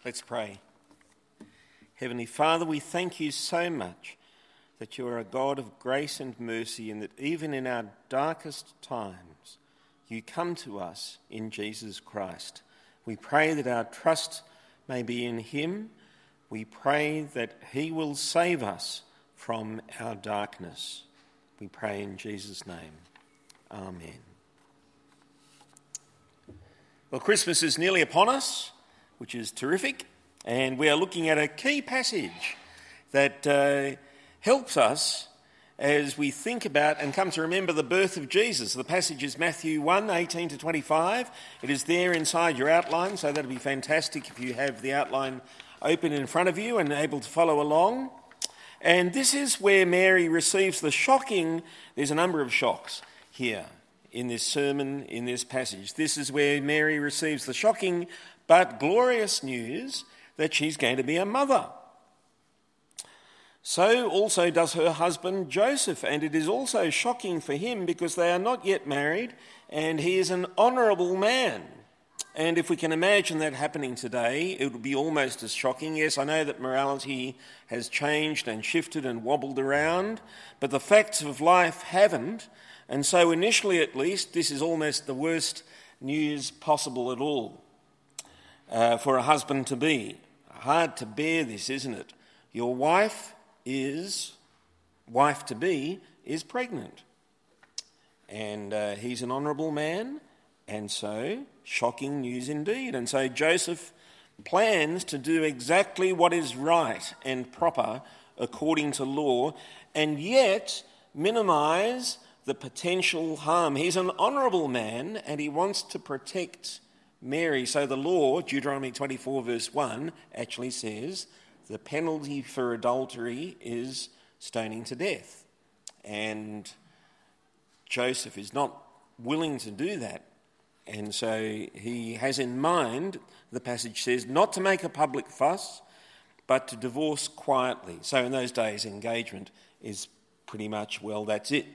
Let's pray. Heavenly Father, we thank you so much that you are a God of grace and mercy, and that even in our darkest times you come to us in Jesus Christ. We pray that our trust may be in him. We pray that he will save us from our darkness. We pray in Jesus' name. Amen. Well, Christmas is nearly upon us, which is terrific, and we are looking at a key passage that helps us as we think about and come to remember the birth of Jesus. The passage is Matthew 1, 18 to 25. It is there inside your outline, so that'll be fantastic if you have the outline open in front of you and able to follow along. And this is where Mary receives there's a number of shocks here in this sermon, in this passage. This is where Mary receives the shocking but glorious news that she's going to be a mother. So also does her husband Joseph, and it is also shocking for him because they are not yet married and he is an honourable man. And if we can imagine that happening today, it would be almost as shocking. Yes, I know that morality has changed and shifted and wobbled around, but the facts of life haven't. And so initially at least, this is almost the worst news possible at all for a husband to be. Hard to bear this, isn't it? Your wife-to-be is pregnant. And he's an honourable man, and so shocking news indeed. And so Joseph plans to do exactly what is right and proper according to law, and yet minimise the potential harm. He's an honourable man, and he wants to protect Mary. So the law, Deuteronomy 24 verse 1, actually says the penalty for adultery is stoning to death. And Joseph is not willing to do that. And so he has in mind, the passage says, not to make a public fuss, but to divorce quietly. So in those days, engagement is pretty much, well, that's it.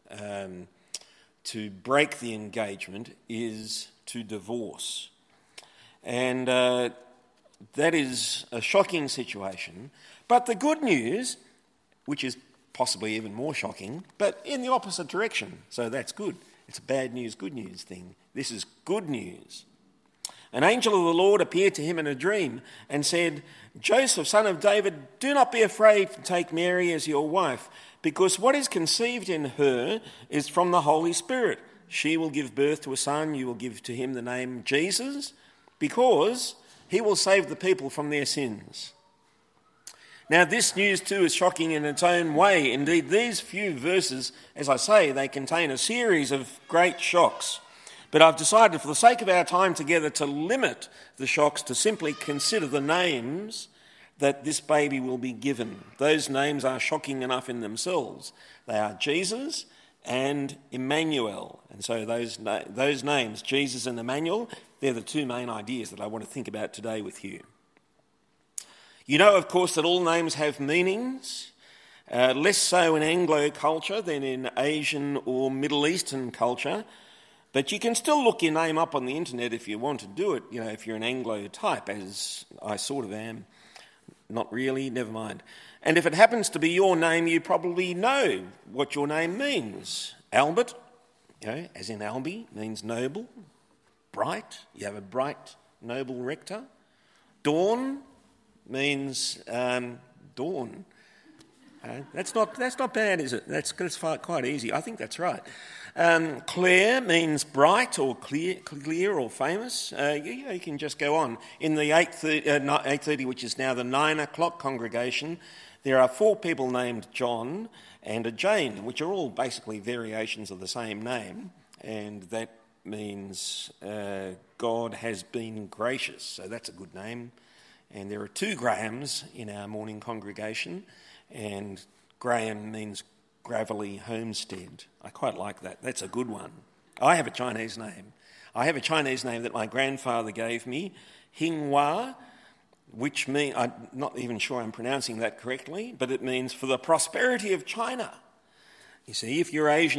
To break the engagement is to divorce. And that is a shocking situation. But the good news, which is possibly even more shocking, but in the opposite direction, so that's good. It's a bad news, good news thing. This is good news. An angel of the Lord appeared to him in a dream and said, Joseph, son of David, do not be afraid to take Mary as your wife, because what is conceived in her is from the Holy Spirit. She will give birth to a son. You will give to him the name Jesus, because he will save the people from their sins. Now, this news too is shocking in its own way. Indeed, these few verses, as I say, they contain a series of great shocks. But I've decided, for the sake of our time together, to limit the shocks to simply consider the names that this baby will be given. Those names are shocking enough in themselves. They are Jesus and Emmanuel. And so those names, Jesus and Emmanuel, they're the two main ideas that I want to think about today with you. You know, of course, that all names have meanings, less so in Anglo culture than in Asian or Middle Eastern culture. But you can still look your name up on the internet if you want to do it, if you're an Anglo type, as I sort of am. Not really, never mind. And if it happens to be your name, you probably know what your name means. Albert, as in Albi, means noble. Bright, you have a bright, noble rector. Dawn means dawn. That's not bad, is it? That's quite easy. I think that's right. Claire means bright or clear or famous. You can just go on. In the 8:30, which is now the 9 o'clock congregation, there are 4 people named John and a Jane, which are all basically variations of the same name, and that means God has been gracious. So that's a good name. And there are 2 Grahams in our morning congregation, and Graham means gravelly homestead. I quite like that. That's a good one. I have a Chinese name. I have a Chinese name that my grandfather gave me, Hinghua, which means, I'm not even sure I'm pronouncing that correctly, but it means for the prosperity of China. You see, if you're Asian,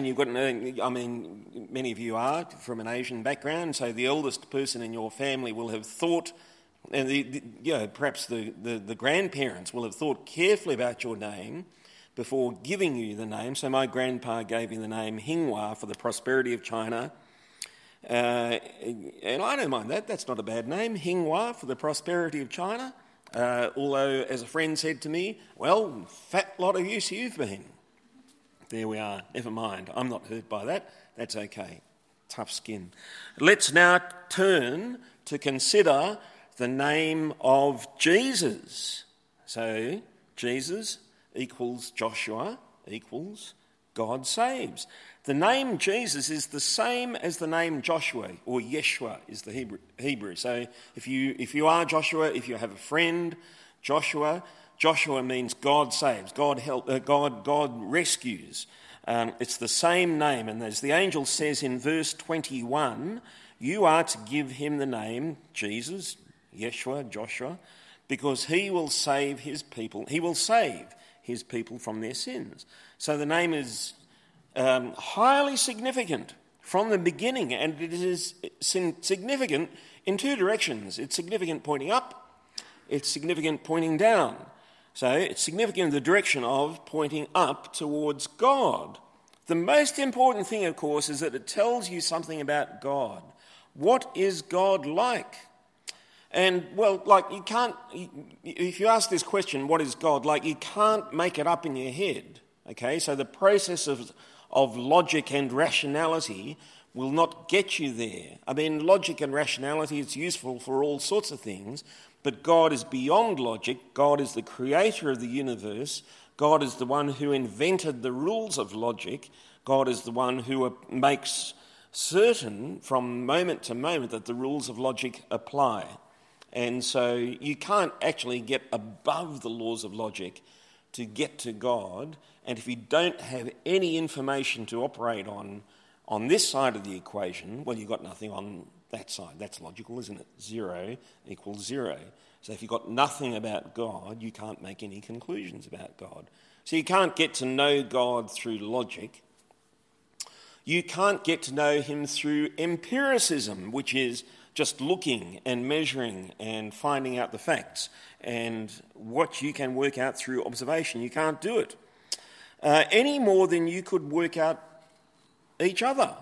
many of you are from an Asian background, so the eldest person in your family will have thought And perhaps the grandparents will have thought carefully about your name before giving you the name. So my grandpa gave me the name Hinghua for the prosperity of China. And I don't mind that. That's not a bad name, Hinghua for the prosperity of China. Although, as a friend said to me, well, fat lot of use you've been. There we are. Never mind. I'm not hurt by that. That's okay. Tough skin. Let's now turn to consider the name of Jesus. So, Jesus equals Joshua equals God saves. The name Jesus is the same as the name Joshua, or Yeshua is the Hebrew. So if you are Joshua, if you have a friend, Joshua means God saves, God rescues. It's the same name, and as the angel says in verse 21, you are to give him the name Jesus, Yeshua, Joshua, because he will save his people. He will save his people from their sins. So the name is highly significant from the beginning, and it is significant in two directions. It's significant pointing up, it's significant pointing down. So it's significant in the direction of pointing up towards God. The most important thing, of course, is that it tells you something about God. What is God like? And, well, you can't, if you ask this question, what is God like, you can't make it up in your head, okay? So the process of logic and rationality will not get you there. I mean, logic and rationality is useful for all sorts of things, but God is beyond logic. God is the creator of the universe. God is the one who invented the rules of logic. God is the one who makes certain from moment to moment that the rules of logic apply. And so you can't actually get above the laws of logic to get to God. And if you don't have any information to operate on this side of the equation, well, you've got nothing on that side. That's logical, isn't it? 0 equals 0. So if you've got nothing about God, you can't make any conclusions about God. So you can't get to know God through logic. You can't get to know him through empiricism, which is just looking and measuring and finding out the facts and what you can work out through observation. You can't do it any more than you could work out each other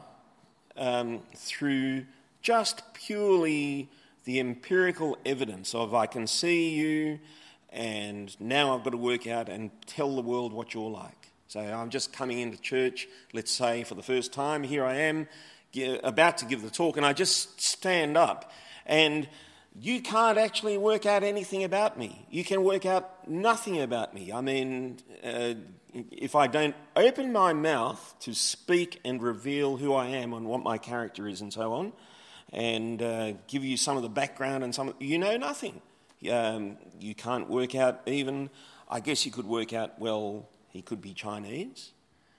through just purely the empirical evidence of I can see you and now I've got to work out and tell the world what you're like. So I'm just coming into church, let's say for the first time, here I am, about to give the talk, and I just stand up, and you can't actually work out anything about me. You can work out nothing about me. I mean, if I don't open my mouth to speak and reveal who I am and what my character is and so on, and give you some of the background and you know nothing. You can't work out even, I guess you could work out, well, he could be Chinese.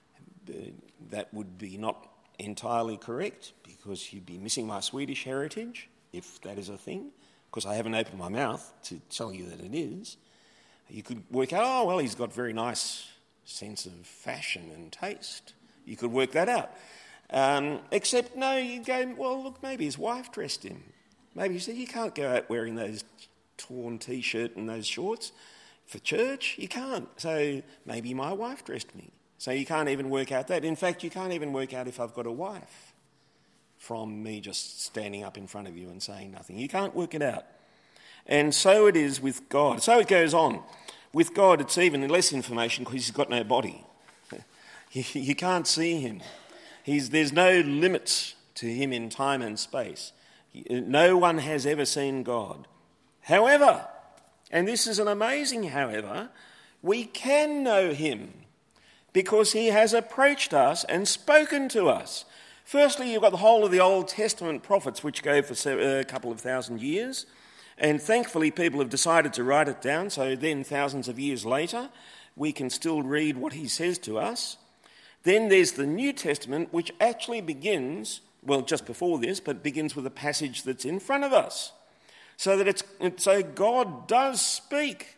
That would be not entirely correct because you'd be missing my Swedish heritage, if that is a thing, because I haven't opened my mouth to tell you that it is. You could work out, oh, well, he's got very nice sense of fashion and taste. You could work that out. Except, no, you go, well, look, maybe his wife dressed him. Maybe you said, you can't go out wearing those torn T-shirt and those shorts for church. You can't. So maybe my wife dressed me. So you can't even work out that. In fact, you can't even work out if I've got a wife from me just standing up in front of you and saying nothing. You can't work it out. And so it is with God. So it goes on. With God, it's even less information because he's got no body. You can't see him. There's no limits to him in time and space. No one has ever seen God. However, and this is an amazing however, we can know him because he has approached us and spoken to us. Firstly, you've got the whole of the Old Testament prophets, which go for a couple of thousand years, and thankfully people have decided to write it down, so then thousands of years later, we can still read what he says to us. Then there's the New Testament, which actually begins, well, just before this, but begins with a passage that's in front of us. So God does speak.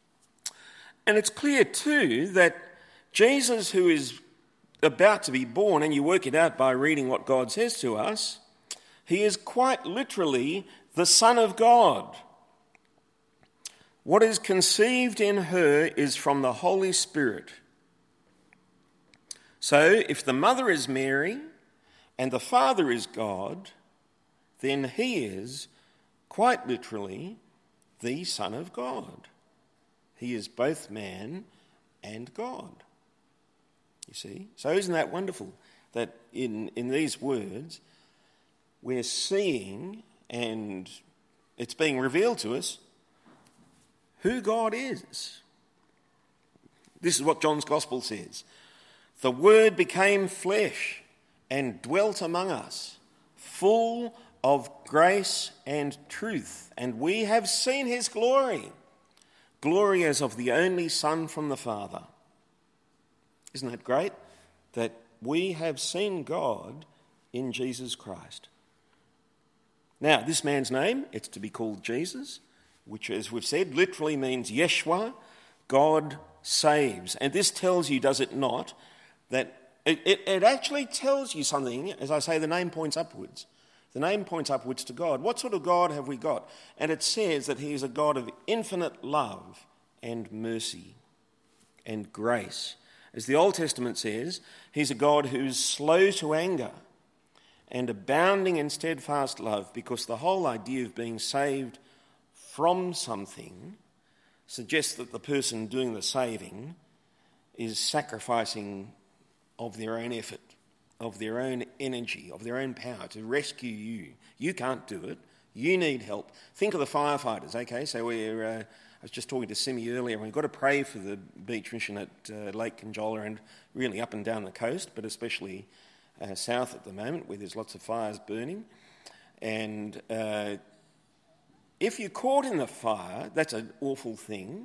And it's clear too that Jesus, who is about to be born, and you work it out by reading what God says to us, he is quite literally the Son of God. What is conceived in her is from the Holy Spirit. So if the mother is Mary and the father is God, then he is, quite literally, the Son of God. He is both man and God. You see? So isn't that wonderful that in these words we're seeing, and it's being revealed to us, who God is. This is what John's Gospel says. The Word became flesh and dwelt among us, full of grace and truth, and we have seen his glory, glory as of the only Son from the Father. Isn't that great? That we have seen God in Jesus Christ. Now, this man's name, it's to be called Jesus, which, as we've said, literally means Yeshua, God saves. And this tells you, does it not, that it actually tells you something. As I say, the name points upwards. The name points upwards to God. What sort of God have we got? And it says that he is a God of infinite love and mercy and grace. As the Old Testament says, he's a God who's slow to anger and abounding in steadfast love, because the whole idea of being saved from something suggests that the person doing the saving is sacrificing of their own effort, of their own energy, of their own power to rescue you. You can't do it. You need help. Think of the firefighters, okay? So I was just talking to Simi earlier, and we've got to pray for the beach mission at Lake Conjola and really up and down the coast, but especially south at the moment where there's lots of fires burning. And if you're caught in the fire, that's an awful thing.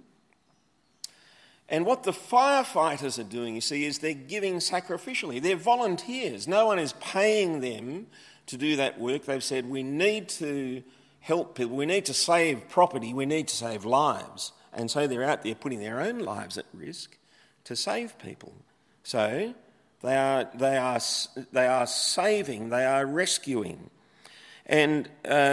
And what the firefighters are doing, you see, is they're giving sacrificially. They're volunteers. No one is paying them to do that work. They've said, we need to help people. We need to save property. We need to save lives. And so they're out there putting their own lives at risk to save people. So they are saving. They are rescuing. And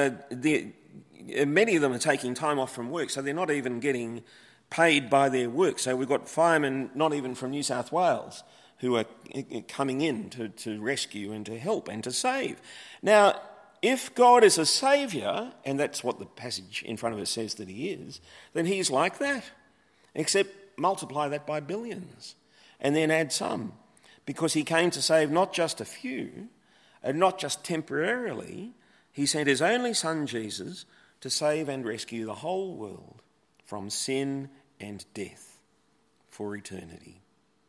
many of them are taking time off from work, so they're not even getting paid by their work. So we've got firemen, not even from New South Wales, who are coming in to rescue and to help and to save. Now, if God is a saviour, and that's what the passage in front of us says that he is, then he's like that, except multiply that by billions and then add some, because he came to save not just a few and not just temporarily. He sent his only Son, Jesus, to save and rescue the whole world from sin and death for eternity.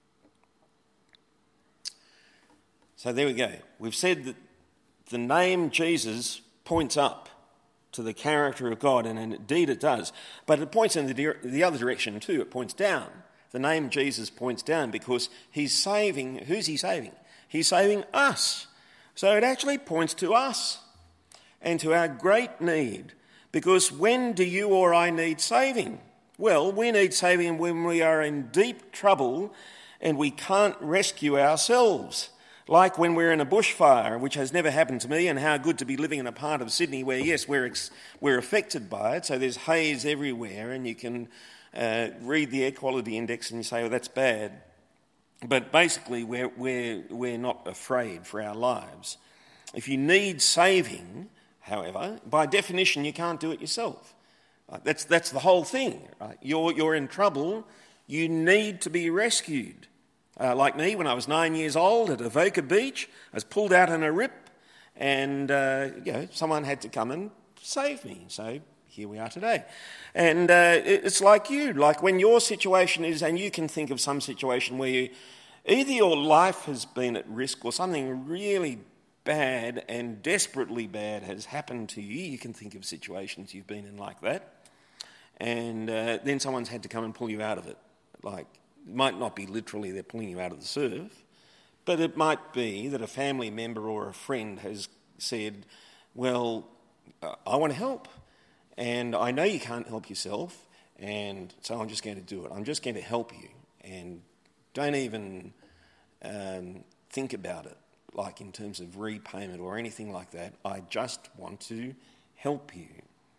So there we go. We've said that the name Jesus points up to the character of God, and indeed it does. But it points in the other direction too. It points down. The name Jesus points down because he's saving. Who's he saving? He's saving us. So it actually points to us and to our great need. Because when do you or I need saving? Well, we need saving when we are in deep trouble and we can't rescue ourselves. Like when we're in a bushfire, which has never happened to me, and how good to be living in a part of Sydney where, yes, we're affected by it. So there's haze everywhere, and you can read the air quality index and you say, oh, that's bad. But basically, we're not afraid for our lives. If you need saving, however, by definition, you can't do it yourself. That's the whole thing. Right? You're in trouble. You need to be rescued. Like me, when I was 9 years old at Avoca Beach, I was pulled out in a rip, and someone had to come and save me. So here we are today. And it's like you, like when your situation is, and you can think of some situation where either your life has been at risk or something really bad and desperately bad has happened to you. You can think of situations you've been in like that. And then someone's had to come and pull you out of it. Like, it might not be literally they're pulling you out of the surf, but it might be that a family member or a friend has said, well, I want to help, and I know you can't help yourself, and so I'm just going to do it. I'm just going to help you, and don't even think about it, like in terms of repayment or anything like that. I just want to help you.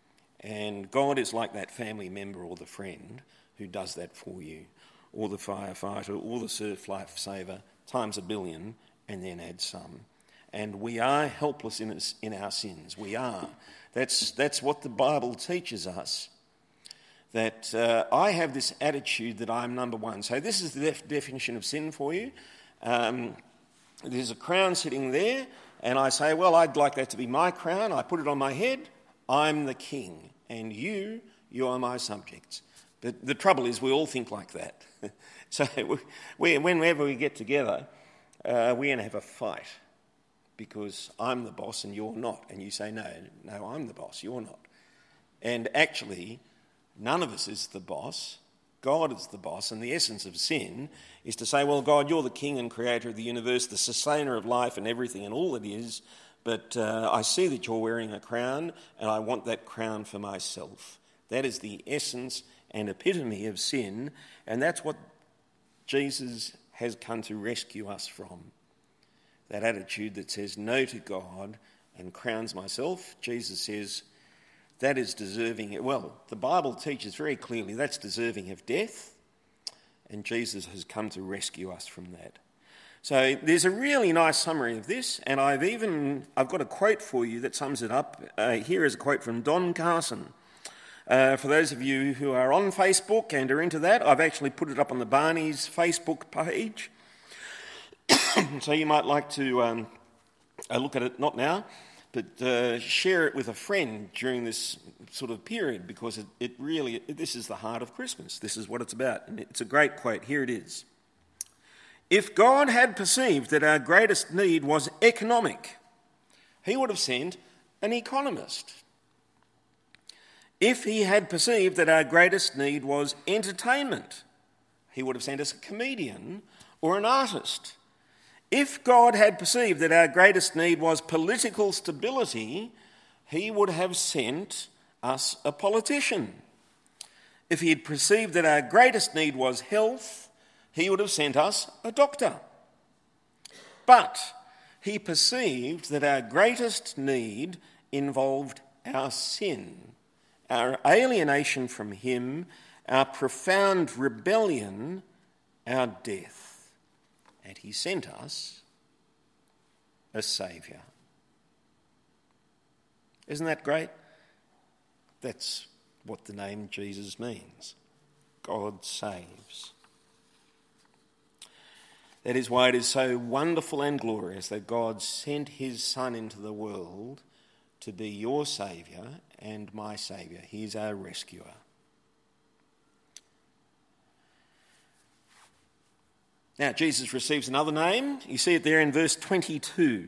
And God is like that family member or the friend who does that for you, or the firefighter, or the surf lifesaver, times a billion, and then add some. And we are helpless in our sins. We are. That's what the Bible teaches us. That I have this attitude that I'm number one. So this is the definition of sin for you. There's a crown sitting there, and I say, well, I'd like that to be my crown. I put it on my head. I'm the king, and you are my subjects. But the trouble is we all think like that. So whenever we get together, we're going to have a fight because I'm the boss and you're not. And you say, no, I'm the boss, you're not. And actually, none of us is the boss. God is the boss, and the essence of sin is to say, well, God, you're the king and creator of the universe, the sustainer of life and everything and all it is, but I see that you're wearing a crown, and I want that crown for myself. That is the essence and epitome of sin, and that's what Jesus has come to rescue us from. That attitude that says no to God and crowns myself. Jesus says that is deserving. Well, the Bible teaches very clearly that's deserving of death, and Jesus has come to rescue us from that. So there's a really nice summary of this, and I've got a quote for you that sums it up. Here is a quote from Don Carson. For those of you who are on Facebook and are into that, I've actually put it up on the Barney's Facebook page. So you might like to look at it, not now, but share it with a friend during this sort of period, because this is the heart of Christmas. This is what it's about. And it's a great quote. Here it is. If God had perceived that our greatest need was economic, he would have sent an economist. If he had perceived that our greatest need was entertainment, he would have sent us a comedian or an artist. If God had perceived that our greatest need was political stability, he would have sent us a politician. If he had perceived that our greatest need was health, he would have sent us a doctor. But he perceived that our greatest need involved our sin, our alienation from him, our profound rebellion, our death. And he sent us a saviour. Isn't that great? That's what the name Jesus means. God saves. That is why it is so wonderful and glorious that God sent his Son into the world to be your saviour and my saviour. He is our rescuer. Now, Jesus receives another name. You see it there in verse 22.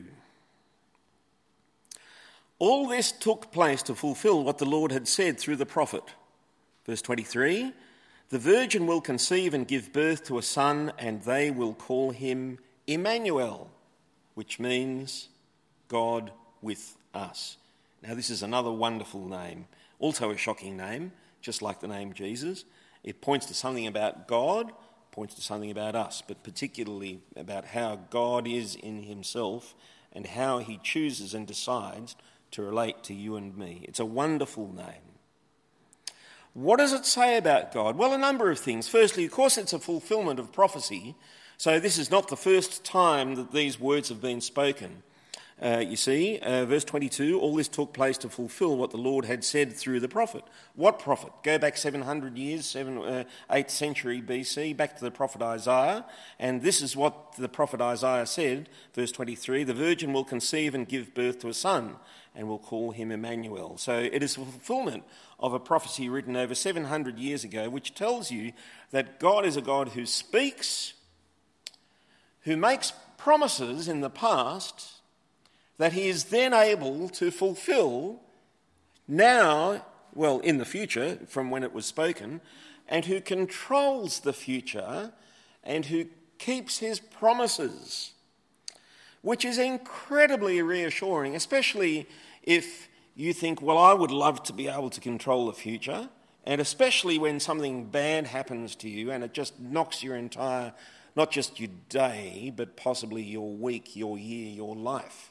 All this took place to fulfill what the Lord had said through the prophet. Verse 23, the virgin will conceive and give birth to a son, and they will call him Emmanuel, which means God with us. Now, this is another wonderful name, also a shocking name, just like the name Jesus. It points to something about God, points to something about us, but particularly about how God is in himself and how he chooses and decides to relate to you and me. It's a wonderful name. What does it say about God? Well, a number of things. Firstly, of course, it's a fulfillment of prophecy. So this is not the first time that these words have been spoken. You see, verse 22, all this took place to fulfill what the Lord had said through the prophet. What prophet? Go back 700 years, 8th century BC, back to the prophet Isaiah. And this is what the prophet Isaiah said, verse 23, the virgin will conceive and give birth to a son, and will call him Emmanuel. So it is a fulfillment of a prophecy written over 700 years ago, which tells you that God is a God who speaks, who makes promises in the past, that he is then able to fulfill now, well, in the future, from when it was spoken, and who controls the future and who keeps his promises, which is incredibly reassuring, especially if you think, well, I would love to be able to control the future, and especially when something bad happens to you and it just knocks your entire, not just your day, but possibly your week, your year, your life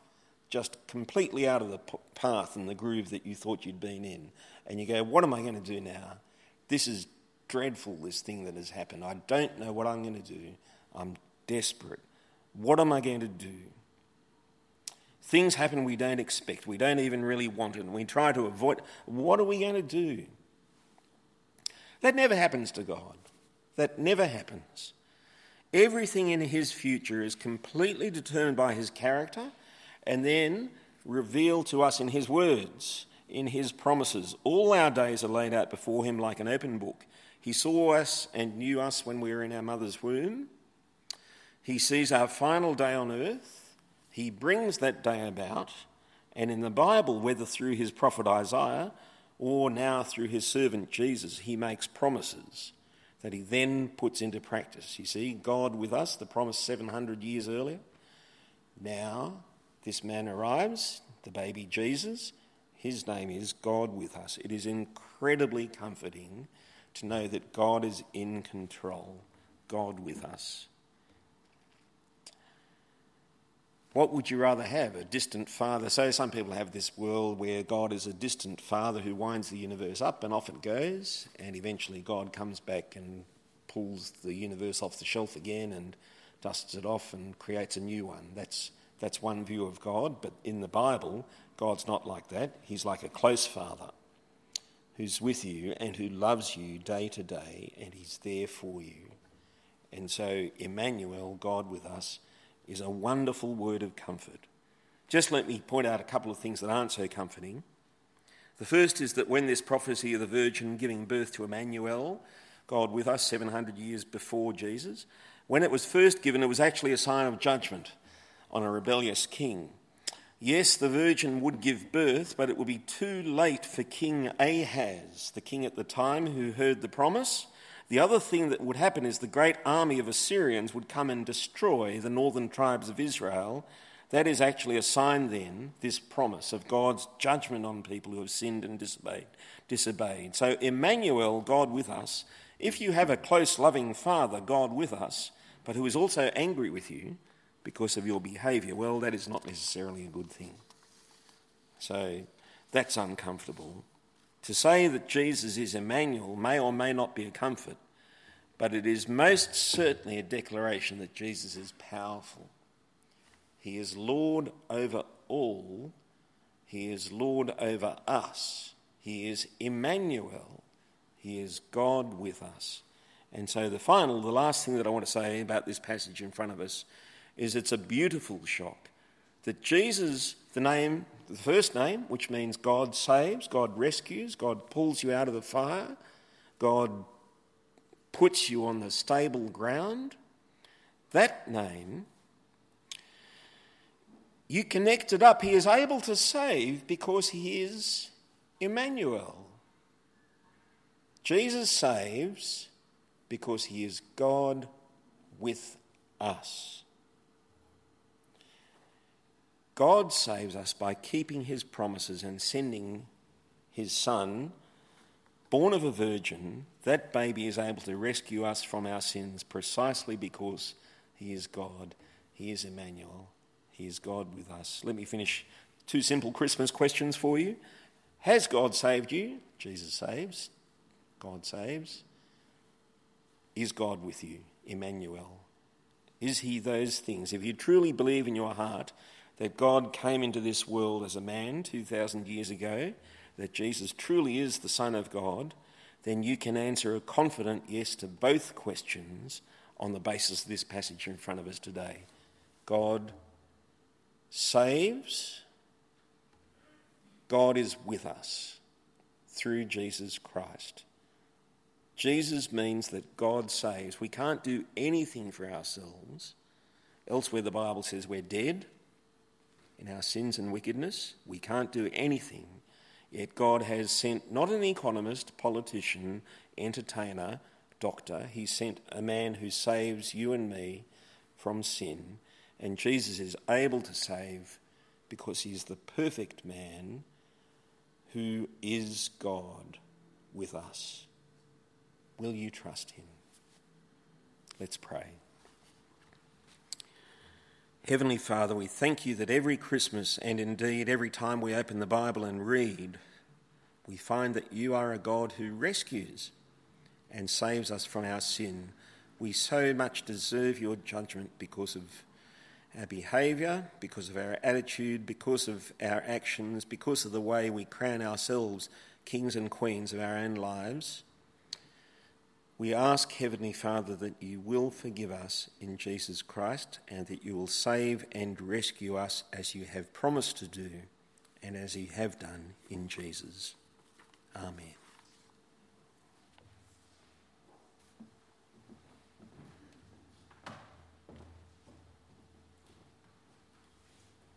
just completely out of the path and the groove that you thought you'd been in. And you go, what am I going to do now? This is dreadful, this thing that has happened. I don't know what I'm going to do. I'm desperate. What am I going to do? Things happen we don't expect. We don't even really want it. And we try to avoid. What are we going to do? That never happens to God. That never happens. Everything in his future is completely determined by his character and then revealed to us in his words, in his promises. All our days are laid out before him like an open book. He saw us and knew us when we were in our mother's womb. He sees our final day on earth. He brings that day about, and in the Bible, whether through his prophet Isaiah or now through his servant Jesus, he makes promises that he then puts into practice. You see, God with us, the promise 700 years earlier. Now, this man arrives, the baby Jesus. His name is God with us. It is incredibly comforting to know that God is in control, God with us. What would you rather have? A distant father? So some people have this world where God is a distant father who winds the universe up and off it goes, and eventually God comes back and pulls the universe off the shelf again and dusts it off and creates a new one. That's one view of God, but in the Bible, God's not like that. He's like a close father who's with you and who loves you day to day, and he's there for you. And so Emmanuel, God with us, is a wonderful word of comfort. Just let me point out a couple of things that aren't so comforting. The first is that when this prophecy of the Virgin giving birth to Emmanuel, God with us 700 years before Jesus, when it was first given, it was actually a sign of judgment on a rebellious king. Yes, the Virgin would give birth, but it would be too late for King Ahaz, the king at the time who heard the promise. The other thing that would happen is the great army of Assyrians would come and destroy the northern tribes of Israel. That is actually a sign then, this promise of God's judgment on people who have sinned and disobeyed. So Emmanuel, God with us, if you have a close, loving father, God with us, but who is also angry with you because of your behaviour, well, that is not necessarily a good thing. So that's uncomfortable. To say that Jesus is Emmanuel may or may not be a comfort, but it is most certainly a declaration that Jesus is powerful. He is Lord over all. He is Lord over us. He is Emmanuel. He is God with us. And so the last thing that I want to say about this passage in front of us is it's a beautiful shock that Jesus, the first name, which means God saves, God rescues, God pulls you out of the fire, God puts you on the stable ground, that name, you connect it up. He is able to save because he is Emmanuel. Jesus saves because he is God with us. God saves us by keeping his promises and sending his son, born of a virgin. That baby is able to rescue us from our sins precisely because he is God. He is Emmanuel. He is God with us. Let me finish 2 simple Christmas questions for you. Has God saved you? Jesus saves. God saves. Is God with you? Emmanuel. Is he those things? If you truly believe in your heart that God came into this world as a man 2,000 years ago, that Jesus truly is the Son of God, then you can answer a confident yes to both questions on the basis of this passage in front of us today. God saves. God is with us through Jesus Christ. Jesus means that God saves. We can't do anything for ourselves. Elsewhere the Bible says we're dead in our sins and wickedness. We can't do anything. Yet God has sent not an economist, politician, entertainer, doctor. He sent a man who saves you and me from sin. And Jesus is able to save because he is the perfect man who is God with us. Will you trust him? Let's pray. Heavenly Father, we thank you that every Christmas, and indeed every time we open the Bible and read, we find that you are a God who rescues and saves us from our sin. We so much deserve your judgment because of our behaviour, because of our attitude, because of our actions, because of the way we crown ourselves kings and queens of our own lives. We ask, Heavenly Father, that you will forgive us in Jesus Christ and that you will save and rescue us as you have promised to do and as you have done in Jesus. Amen.